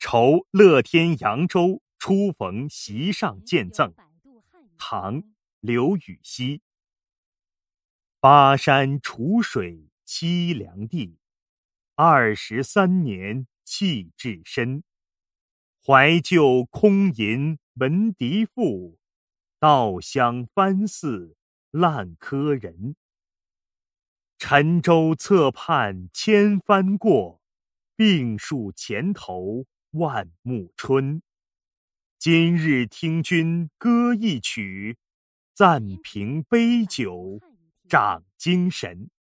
酬乐天扬州初逢席上见赠。唐·刘禹锡。巴山楚水凄凉地，23年弃置身。怀旧空吟闻笛赋，稻香翻似烂柯人。沉舟侧畔千帆过，病树前头万木春。今日听君歌一曲，暂凭杯酒长精神。